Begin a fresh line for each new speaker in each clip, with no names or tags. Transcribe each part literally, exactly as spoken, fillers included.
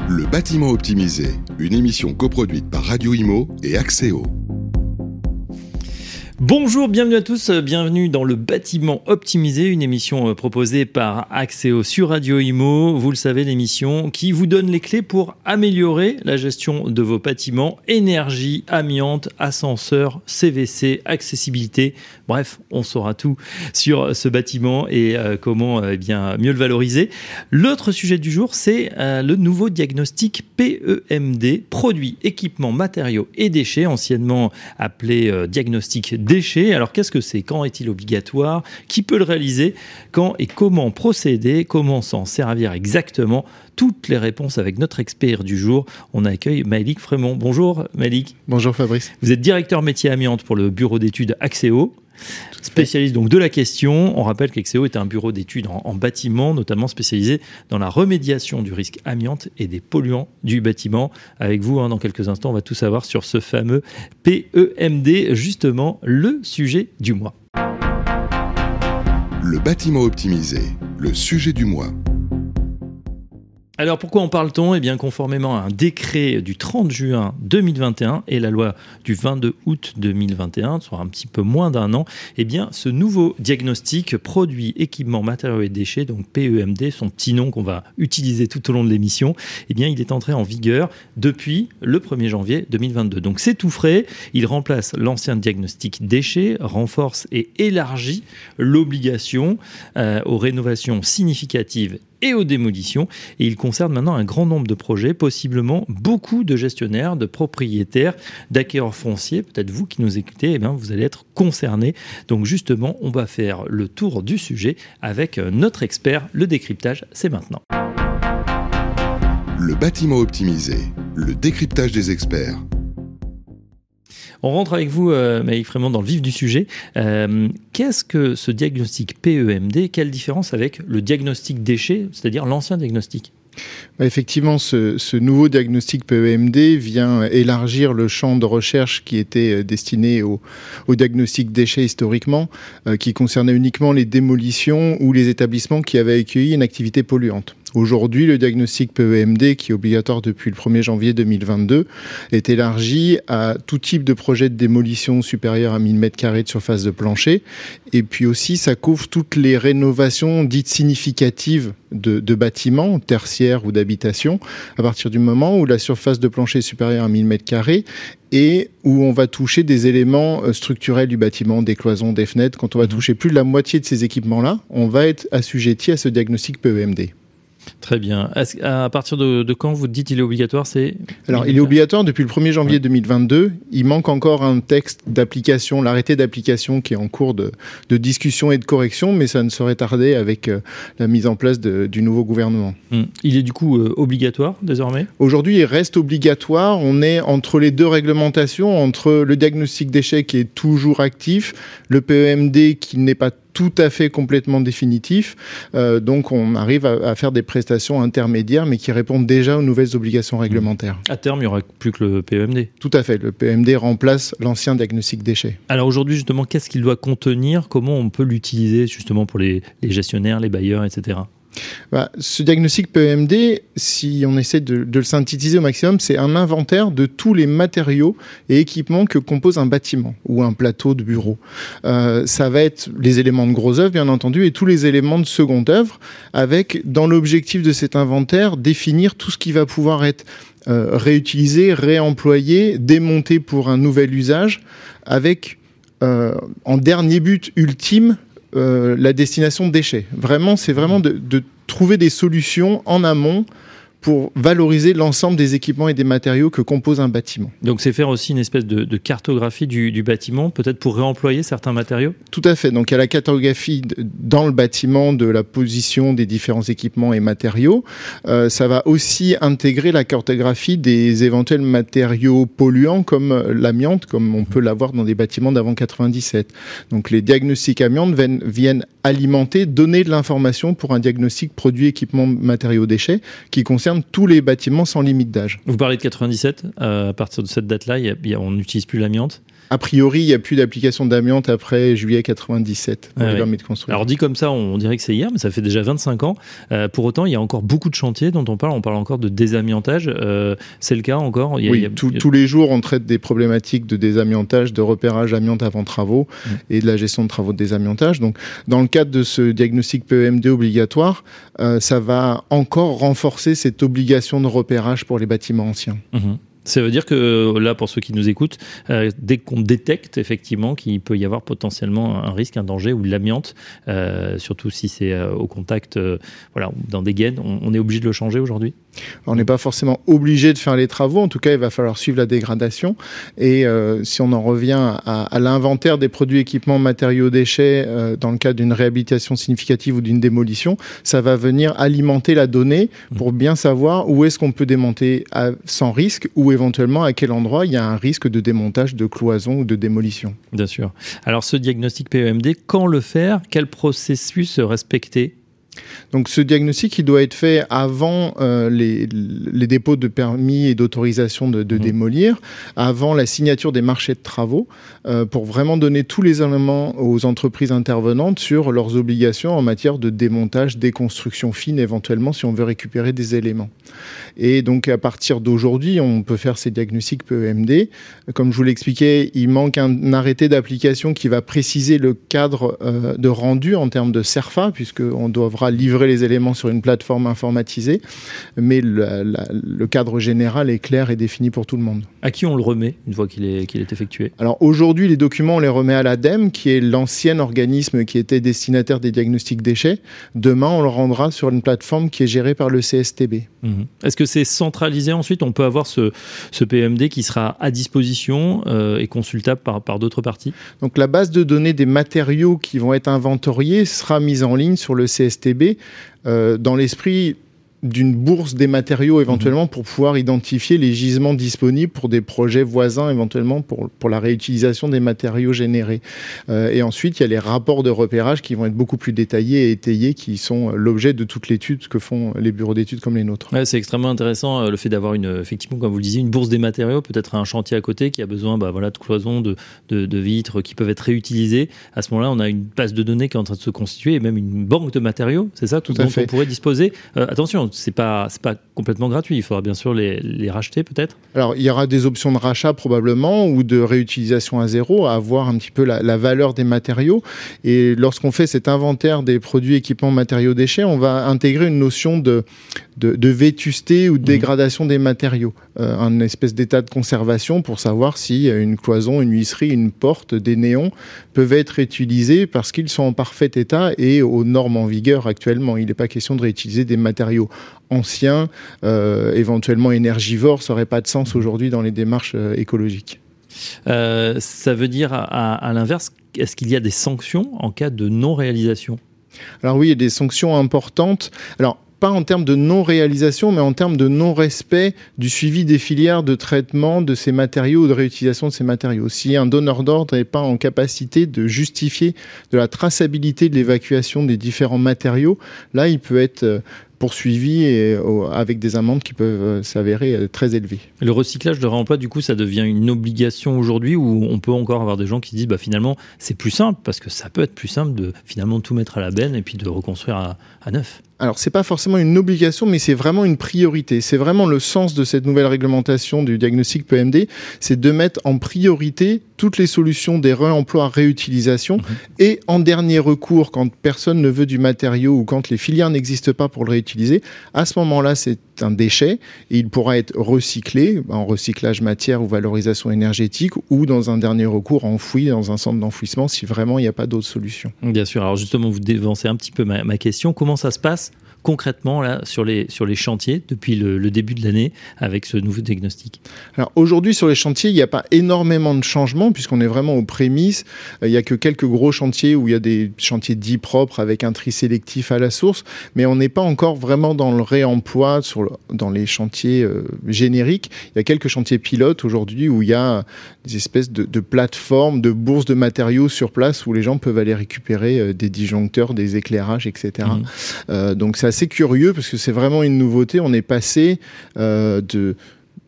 Le bâtiment optimisé, une émission coproduite par Radio Imo et Axéo.
Bonjour, bienvenue à tous, bienvenue dans le bâtiment optimisé, une émission proposée par Axéo sur Radio Imo. Vous le savez, l'émission qui vous donne les clés pour améliorer la gestion de vos bâtiments, énergie, amiante, ascenseur, C V C, accessibilité. Bref, on saura tout sur ce bâtiment et euh, comment euh, eh bien, mieux le valoriser. L'autre sujet du jour, c'est euh, le nouveau diagnostic P E M D, produits, équipements, matériaux et déchets, anciennement appelé euh, diagnostic déchets. Alors qu'est-ce que c'est ? Quand est-il obligatoire ? Qui peut le réaliser ? Quand et comment procéder ? Comment s'en servir exactement ? Toutes les réponses avec notre expert du jour. On accueille Maëlik Frémont. Bonjour Maëlik.
Bonjour Fabrice.
Vous êtes directeur métier amiante pour le bureau d'études Axéo. Spécialiste donc de la question. On rappelle qu'Axéo est un bureau d'études en, en bâtiment, notamment spécialisé dans la remédiation du risque amiante et des polluants du bâtiment. Avec vous, hein, dans quelques instants, on va tout savoir sur ce fameux P E M D, justement le sujet du mois.
Le bâtiment optimisé, le sujet du mois.
Alors pourquoi en parle-t-on ? Eh bien conformément à un décret du trente juin deux mille vingt et un et la loi du vingt-deux août deux mille vingt et un, soit un petit peu moins d'un an, eh bien ce nouveau diagnostic produits, équipements, matériaux et déchets, donc P E M D, son petit nom qu'on va utiliser tout au long de l'émission, eh bien il est entré en vigueur depuis le premier janvier deux mille vingt-deux. Donc c'est tout frais, il remplace l'ancien diagnostic déchets, renforce et élargit l'obligation euh, aux rénovations significatives et aux démolitions. Et il concerne maintenant un grand nombre de projets, possiblement beaucoup de gestionnaires, de propriétaires, d'acquéreurs fonciers. Peut-être vous qui nous écoutez, eh bien, vous allez être concernés. Donc justement, on va faire le tour du sujet avec notre expert. Le décryptage, c'est maintenant.
Le bâtiment optimisé, le décryptage des experts.
On rentre avec vous, euh, Maëlik Frémont, dans le vif du sujet. Euh, qu'est-ce que ce diagnostic P E M D ? Quelle différence avec le diagnostic déchets, c'est-à-dire l'ancien diagnostic ?
Effectivement, ce, ce nouveau diagnostic P E M D vient élargir le champ de recherche qui était destiné au, au diagnostic déchets historiquement, euh, qui concernait uniquement les démolitions ou les établissements qui avaient accueilli une activité polluante. Aujourd'hui, le diagnostic P E M D, qui est obligatoire depuis le premier janvier deux mille vingt-deux, est élargi à tout type de projet de démolition supérieur à mille mètres carrés de surface de plancher. Et puis aussi, ça couvre toutes les rénovations dites significatives de, de bâtiments, tertiaires ou d'habitations, à partir du moment où la surface de plancher est supérieure à mille mètres carrés et où on va toucher des éléments structurels du bâtiment, des cloisons, des fenêtres. Quand on va toucher plus de la moitié de ces équipements-là, on va être assujetti à ce diagnostic P E M D.
Très bien. Est-ce, à partir de, de quand vous dites qu'il est obligatoire, c'est...
Alors, il est obligatoire depuis le premier janvier deux mille vingt-deux. Il manque encore un texte d'application, l'arrêté d'application qui est en cours de, de discussion et de correction, mais ça ne saurait tarder avec euh, la mise en place de, du nouveau gouvernement.
Hum. Il est du coup euh, obligatoire désormais ?
Aujourd'hui, il reste obligatoire. On est entre les deux réglementations, entre le diagnostic déchets qui est toujours actif, le P E M D qui n'est pas tout à fait complètement définitif. Euh, donc, on arrive à, à faire des prestations intermédiaires, mais qui répondent déjà aux nouvelles obligations réglementaires.
À terme, il n'y aura plus que le P E M D.
Tout à fait. Le P E M D remplace l'ancien diagnostic déchets.
Alors aujourd'hui, justement, qu'est-ce qu'il doit contenir ? Comment on peut l'utiliser justement pour les, les gestionnaires, les bailleurs, et cetera ?
Bah, ce diagnostic P E M D, si on essaie de, de le synthétiser au maximum, c'est un inventaire de tous les matériaux et équipements que compose un bâtiment ou un plateau de bureau. Euh, ça va être les éléments de gros œuvre, bien entendu, et tous les éléments de seconde œuvre, avec, dans l'objectif de cet inventaire, définir tout ce qui va pouvoir être euh, réutilisé, réemployé, démonté pour un nouvel usage, avec, euh, en dernier but ultime, Euh, la destination déchets. Vraiment, c'est vraiment de, de trouver des solutions en amont pour valoriser l'ensemble des équipements et des matériaux que compose un bâtiment.
Donc c'est faire aussi une espèce de, de cartographie du, du bâtiment, peut-être pour réemployer certains matériaux ?
Tout à fait. Donc il y a la cartographie dans le bâtiment de la position des différents équipements et matériaux. Euh, ça va aussi intégrer la cartographie des éventuels matériaux polluants comme l'amiante, comme on peut l'avoir dans des bâtiments d'avant quatre-vingt-dix-sept. Donc les diagnostics amiante viennent, viennent alimenter, donner de l'information pour un diagnostic produits, équipements, matériaux, déchets qui concerne tous les bâtiments sans limite d'âge.
Vous parlez de quatre-vingt-dix-sept, euh, à partir de cette date-là, y a, y a, on n'utilise plus l'amiante ?
A priori, il n'y a plus d'application d'amiante après juillet quatre-vingt-dix-sept pour
ah,
les
ouais.
permis de construire.
Alors dit comme ça, on dirait que c'est hier, mais ça fait déjà vingt-cinq ans. Euh, pour autant, il y a encore beaucoup de chantiers dont on parle. On parle encore de désamiantage. Euh, c'est le cas encore. Il y a,
oui,
il y a...
tout, tous les jours, on traite des problématiques de désamiantage, de repérage amiante avant travaux mmh. et de la gestion de travaux de désamiantage. Donc, dans le cadre de ce diagnostic P E M D obligatoire, euh, ça va encore renforcer cette obligation de repérage pour les bâtiments anciens.
Mmh. Ça veut dire que là, pour ceux qui nous écoutent, euh, dès qu'on détecte effectivement qu'il peut y avoir potentiellement un risque, un danger ou de l'amiante, euh, surtout si c'est euh, au contact, euh, voilà, dans des gaines, on, on est obligé de le changer aujourd'hui ?
On n'est pas forcément obligé de faire les travaux. En tout cas, il va falloir suivre la dégradation. Et euh, si on en revient à, à l'inventaire des produits, équipements, matériaux, déchets, euh, dans le cadre d'une réhabilitation significative ou d'une démolition, ça va venir alimenter la donnée pour bien savoir où est-ce qu'on peut démonter à, sans risque ou éventuellement à quel endroit il y a un risque de démontage, de cloison ou de démolition.
Bien sûr. Alors ce diagnostic P E M D, quand le faire ? Quel processus respecter ?
Donc ce diagnostic, il doit être fait avant euh, les, les dépôts de permis et d'autorisation de, de mmh. démolir, avant la signature des marchés de travaux, euh, pour vraiment donner tous les éléments aux entreprises intervenantes sur leurs obligations en matière de démontage, déconstruction fine, éventuellement, si on veut récupérer des éléments. Et donc à partir d'aujourd'hui, on peut faire ces diagnostics P E M D. Comme je vous l'expliquais, il manque un arrêté d'application qui va préciser le cadre euh, de rendu en termes de CERFA, puisqu'on devra livrer les éléments sur une plateforme informatisée, mais le, la, le cadre général est clair et défini pour tout le monde.
À qui on le remet une fois qu'il est, qu'il est effectué ?
Alors aujourd'hui, les documents, on les remet à l'ADEME, qui est l'ancien organisme qui était destinataire des diagnostics déchets. Demain, on le rendra sur une plateforme qui est gérée par le C S T B.
Mmh. Est-ce que c'est centralisé ensuite ? On peut avoir ce, ce P E M D qui sera à disposition euh, et consultable par, par d'autres parties ?
Donc la base de données des matériaux qui vont être inventoriés sera mise en ligne sur le C S T B euh, dans l'esprit d'une bourse des matériaux éventuellement mmh. pour pouvoir identifier les gisements disponibles pour des projets voisins éventuellement pour, pour la réutilisation des matériaux générés. Euh, et ensuite, il y a les rapports de repérage qui vont être beaucoup plus détaillés et étayés qui sont l'objet de toute l'étude que font les bureaux d'études comme les nôtres.
Ouais, c'est extrêmement intéressant euh, le fait d'avoir une, effectivement, comme vous le disiez, une bourse des matériaux, peut-être un chantier à côté qui a besoin bah, voilà, de cloisons, de, de, de vitres qui peuvent être réutilisées. À ce moment-là, on a une base de données qui est en train de se constituer et même une banque de matériaux, c'est ça, tout dont à fait. On pourrait disposer. Euh, attention, c'est pas c'est pas complètement gratuit. Il faudra bien sûr les, les racheter peut-être.
Alors il y aura des options de rachat probablement ou de réutilisation à zéro, à voir un petit peu la, la valeur des matériaux. Et lorsqu'on fait cet inventaire des produits, équipements, matériaux, déchets, on va intégrer une notion de de, de vétusté ou de dégradation mmh. des matériaux, euh, un espèce d'état de conservation pour savoir si une cloison, une huisserie, une porte, des néons peuvent être réutilisés parce qu'ils sont en parfait état et aux normes en vigueur actuellement. Il n'est pas question de réutiliser des matériaux anciens, euh, éventuellement énergivores, ça n'aurait pas de sens aujourd'hui dans les démarches euh, écologiques.
Euh, ça veut dire, à, à l'inverse, est-ce qu'il y a des sanctions en cas de non-réalisation ?
Alors oui, il y a des sanctions importantes. Alors, pas en termes de non-réalisation, mais en termes de non-respect du suivi des filières de traitement de ces matériaux ou de réutilisation de ces matériaux. Si un donneur d'ordre n'est pas en capacité de justifier de la traçabilité de l'évacuation des différents matériaux, là, il peut être poursuivi et, euh, avec des amendes qui peuvent euh, s'avérer euh, très élevées.
Le recyclage de réemploi, du coup, ça devient une obligation aujourd'hui ou on peut encore avoir des gens qui disent bah, finalement, c'est plus simple parce que ça peut être plus simple de finalement tout mettre à la benne et puis de reconstruire à, à neuf.
Alors, c'est pas forcément une obligation, mais c'est vraiment une priorité. C'est vraiment le sens de cette nouvelle réglementation du diagnostic P E M D, c'est de mettre en priorité toutes les solutions des réemplois, réutilisation, mmh. et en dernier recours, quand personne ne veut du matériau ou quand les filières n'existent pas pour le réutiliser, à ce moment-là, c'est un déchet et il pourra être recyclé en recyclage matière ou valorisation énergétique ou dans un dernier recours enfoui dans un centre d'enfouissement si vraiment il n'y a pas d'autre solution.
Bien sûr. Alors justement, vous dévancez un petit peu ma, ma question. Comment ça se passe concrètement là, sur, les, sur les chantiers depuis le, le début de l'année avec ce nouveau diagnostic ?
Alors aujourd'hui sur les chantiers, il n'y a pas énormément de changements puisqu'on est vraiment aux prémices. Il n'y a que quelques gros chantiers où il y a des chantiers dits propres avec un tri sélectif à la source, mais on n'est pas encore vraiment dans le réemploi sur le, dans les chantiers euh, génériques. Il y a quelques chantiers pilotes aujourd'hui où il y a des espèces de, de plateformes, de bourses de matériaux sur place où les gens peuvent aller récupérer euh, des disjoncteurs, des éclairages, et cetera. Mmh. Euh, donc c'est assez curieux parce que c'est vraiment une nouveauté. On est passé euh, de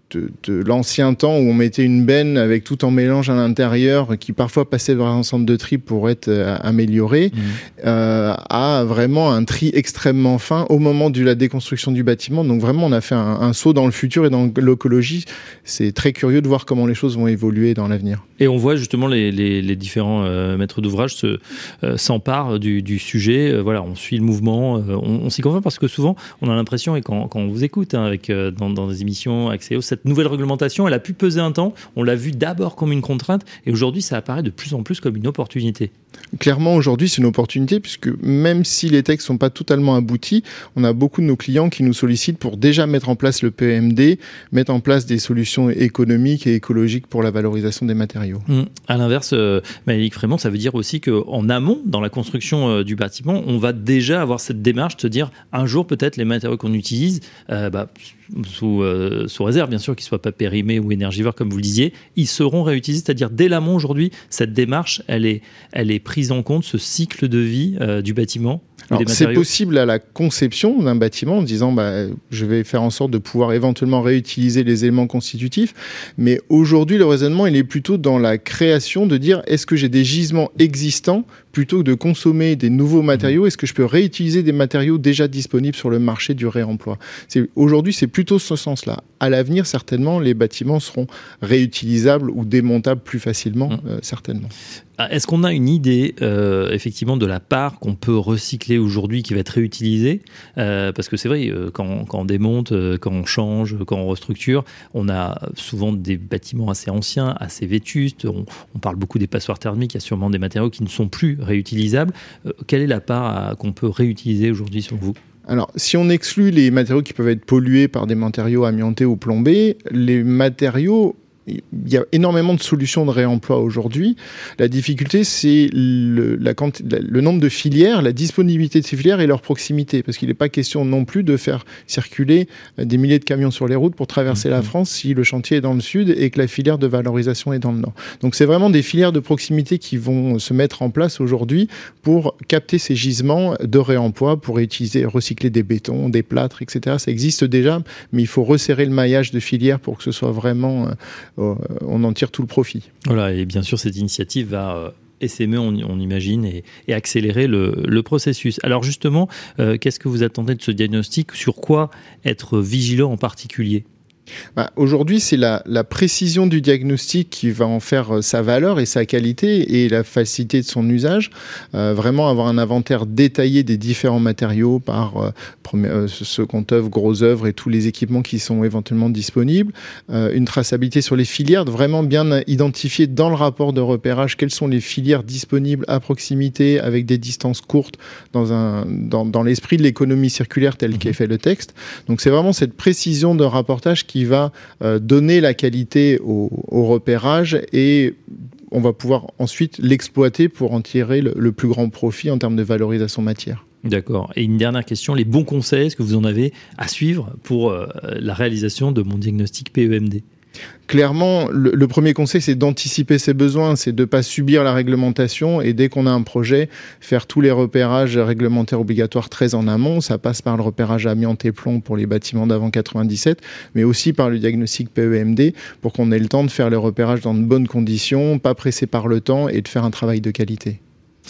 de, de l'ancien temps où on mettait une benne avec tout en mélange à l'intérieur qui parfois passait par un centre de tri pour être euh, amélioré, mmh. euh, à vraiment un tri extrêmement fin au moment de la déconstruction du bâtiment. Donc vraiment, on a fait un, un saut dans le futur et dans l'écologie. C'est très curieux de voir comment les choses vont évoluer dans l'avenir.
Et on voit justement les, les, les différents euh, maîtres d'ouvrage se, euh, s'emparent du, du sujet. Euh, voilà, on suit le mouvement, euh, on, on s'y convainc parce que souvent, on a l'impression, et quand, quand on vous écoute hein, avec, euh, dans, dans des émissions Axéo, cette nouvelle réglementation, elle a pu peser un temps. On l'a vu d'abord comme une contrainte et aujourd'hui, ça apparaît de plus en plus comme une opportunité.
Clairement, aujourd'hui, c'est une opportunité puisque même si les textes ne sont pas totalement aboutis, on a beaucoup de nos clients qui nous sollicitent pour déjà mettre en place le P E M D, mettre en place des solutions économiques et écologiques pour la valorisation des matériaux.
Mmh. À l'inverse, euh, Maëlys Frémont, ça veut dire aussi qu'en amont, dans la construction euh, du bâtiment, on va déjà avoir cette démarche de se dire un jour peut-être les matériaux qu'on utilise, euh, bah, sous, euh, sous réserve bien sûr qu'ils ne soient pas périmés ou énergivores comme vous le disiez, ils seront réutilisés, c'est-à-dire dès l'amont aujourd'hui, cette démarche, elle est, elle est prise en compte, ce cycle de vie euh, du bâtiment.
Alors, c'est possible à la conception d'un bâtiment en disant bah, je vais faire en sorte de pouvoir éventuellement réutiliser les éléments constitutifs, mais aujourd'hui le raisonnement il est plutôt dans la création de dire est-ce que j'ai des gisements existants plutôt que de consommer des nouveaux matériaux, est-ce que je peux réutiliser des matériaux déjà disponibles sur le marché du réemploi. C'est, aujourd'hui c'est plutôt ce sens-là. À l'avenir certainement les bâtiments seront réutilisables ou démontables plus facilement, mmh. euh, certainement.
Est-ce qu'on a une idée, euh, effectivement, de la part qu'on peut recycler aujourd'hui qui va être réutilisée euh, parce que c'est vrai, euh, quand, quand on démonte, euh, quand on change, quand on restructure, on a souvent des bâtiments assez anciens, assez vétustes. On, on parle beaucoup des passoires thermiques. Il y a sûrement des matériaux qui ne sont plus réutilisables. Euh, quelle est la part à, qu'on peut réutiliser aujourd'hui, selon vous ?
Alors, si on exclut les matériaux qui peuvent être pollués par des matériaux amiantés ou plombés, les matériaux... Il y a énormément de solutions de réemploi aujourd'hui. La difficulté, c'est le, la, le nombre de filières, la disponibilité de ces filières et leur proximité. Parce qu'il n'est pas question non plus de faire circuler des milliers de camions sur les routes pour traverser mmh. la France si le chantier est dans le sud et que la filière de valorisation est dans le nord. Donc c'est vraiment des filières de proximité qui vont se mettre en place aujourd'hui pour capter ces gisements de réemploi, pour utiliser, recycler des bétons, des plâtres, et cetera. Ça existe déjà, mais il faut resserrer le maillage de filières pour que ce soit vraiment... Euh, on en tire tout le profit.
Voilà, et bien sûr, cette initiative va euh, essaimer, on, on imagine, et, et accélérer le, le processus. Alors justement, euh, qu'est-ce que vous attendez de ce diagnostic ? Sur quoi être vigilant en particulier ?
Bah, aujourd'hui, c'est la, la précision du diagnostic qui va en faire sa valeur et sa qualité et la facilité de son usage. Euh, vraiment avoir un inventaire détaillé des différents matériaux par euh, premier, euh, second œuvre, gros œuvre et tous les équipements qui sont éventuellement disponibles. Euh, une traçabilité sur les filières, vraiment bien identifier dans le rapport de repérage quelles sont les filières disponibles à proximité avec des distances courtes dans, un, dans, dans l'esprit de l'économie circulaire tel mmh. qu'est fait le texte. Donc c'est vraiment cette précision de rapportage qui qui va euh, donner la qualité au, au repérage et on va pouvoir ensuite l'exploiter pour en tirer le, le plus grand profit en termes de valorisation matière.
D'accord. Et une dernière question, les bons conseils, est-ce que vous en avez à suivre pour euh, la réalisation de mon diagnostic P E M D ?
Clairement, le, le premier conseil, c'est d'anticiper ses besoins, c'est de ne pas subir la réglementation et dès qu'on a un projet, faire tous les repérages réglementaires obligatoires très en amont. Ça passe par le repérage amiante et plomb pour les bâtiments d'avant quatre-vingt-dix-sept, mais aussi par le diagnostic P E M D pour qu'on ait le temps de faire le repérage dans de bonnes conditions, pas pressé par le temps et de faire un travail de qualité.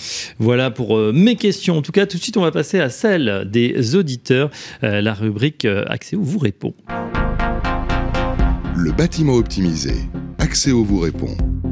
Voilà pour euh, mes questions. En tout cas, tout de suite, on va passer à celle des auditeurs. Euh, la rubrique euh, Axéo vous répond.
Le bâtiment optimisé. Axéo vous répond.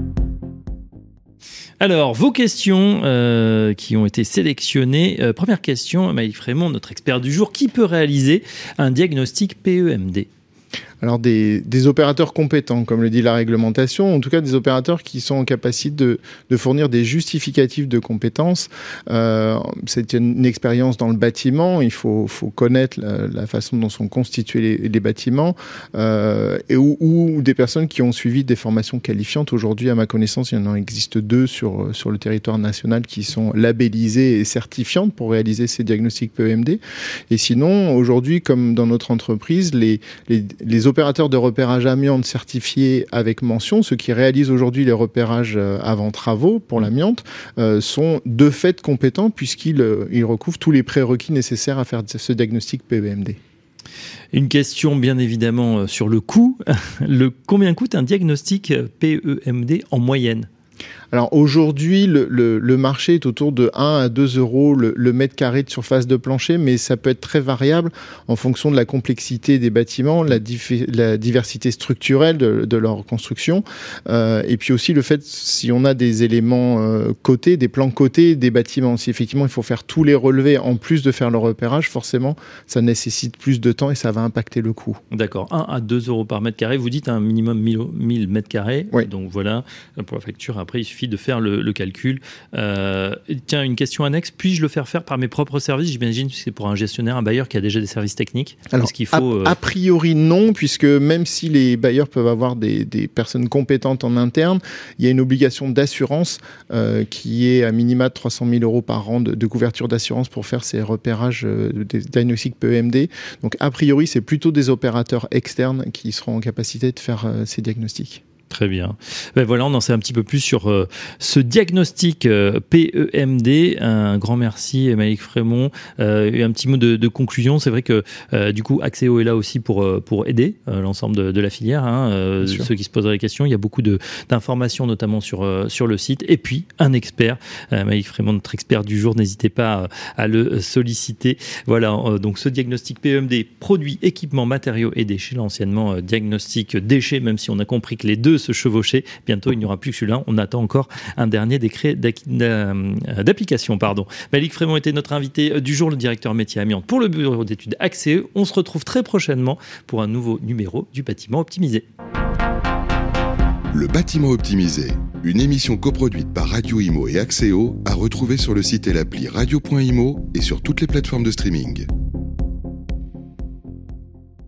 Alors, vos questions euh, qui ont été sélectionnées. Euh, première question, Maëlys Frémont, notre expert du jour. Qui peut réaliser un diagnostic P E M D ?
Alors des, des opérateurs compétents, comme le dit la réglementation, en tout cas des opérateurs qui sont en capacité de, de fournir des justificatifs de compétences. Euh, c'est une, une expérience dans le bâtiment, il faut, faut connaître la, la façon dont sont constitués les, les bâtiments, euh, et ou, ou des personnes qui ont suivi des formations qualifiantes. Aujourd'hui, à ma connaissance, il y en existe deux sur, sur le territoire national qui sont labellisées et certifiantes pour réaliser ces diagnostics P E M D. Et sinon, aujourd'hui, comme dans notre entreprise, les, les, les opérateurs de repérage amiante certifiés avec mention, ceux qui réalisent aujourd'hui les repérages avant travaux pour l'amiante, euh, sont de fait compétents puisqu'ils euh, ils recouvrent tous les prérequis nécessaires à faire ce diagnostic P E M D.
Une question bien évidemment sur le coût. Le, combien coûte un diagnostic P E M D en moyenne ?
Alors aujourd'hui, le, le, le marché est autour de un à deux euros le, le mètre carré de surface de plancher, mais ça peut être très variable en fonction de la complexité des bâtiments, la, dif- la diversité structurelle de, de leur construction, euh, et puis aussi le fait si on a des éléments euh, cotés, des plans cotés des bâtiments. Si effectivement il faut faire tous les relevés en plus de faire le repérage, forcément ça nécessite plus de temps et ça va impacter le coût.
D'accord, un à deux euros par mètre carré. Vous dites un minimum mille mètres carrés.
Oui.
Donc voilà, pour la facture, après il suffit de faire le, le calcul. Euh, tiens, une question annexe, puis-je le faire faire par mes propres services ? J'imagine que c'est pour un gestionnaire, un bailleur qui a déjà des services techniques.
Alors,
Est-ce qu'il faut,
a,
euh...
a priori non, puisque même si les bailleurs peuvent avoir des, des personnes compétentes en interne, il y a une obligation d'assurance euh, qui est à minima de trois cent mille euros par an de, de couverture d'assurance pour faire ces repérages euh, des diagnostics P E M D. Donc a priori, c'est plutôt des opérateurs externes qui seront en capacité de faire euh, ces diagnostics.
Très bien. Ben voilà, on en sait un petit peu plus sur euh, ce diagnostic euh, P E M D. Un grand merci, Malik Frémont. Euh, et un petit mot de, de conclusion. C'est vrai que euh, du coup, Axéo est là aussi pour euh, pour aider euh, l'ensemble de, de la filière. Hein, euh, ceux qui se posent la question. Il y a beaucoup de d'informations, notamment sur euh, sur le site. Et puis un expert, euh, Malik Frémont, notre expert du jour. N'hésitez pas à, à le solliciter. Voilà. Euh, donc ce diagnostic P E M D, produits, équipements, matériaux et déchets. L'anciennement euh, diagnostic déchets. Même si on a compris que les deux se chevaucher. Bientôt, il n'y aura plus que celui-là. On attend encore un dernier décret d'application. Pardon. Malik Frémont était notre invité du jour, le directeur métier amiante pour le bureau d'études Axéo. On se retrouve très prochainement pour un nouveau numéro du Bâtiment Optimisé.
Le Bâtiment Optimisé, une émission coproduite par Radio Imo et Axéo, à retrouver sur le site et l'appli radio point imo et sur toutes les plateformes de streaming.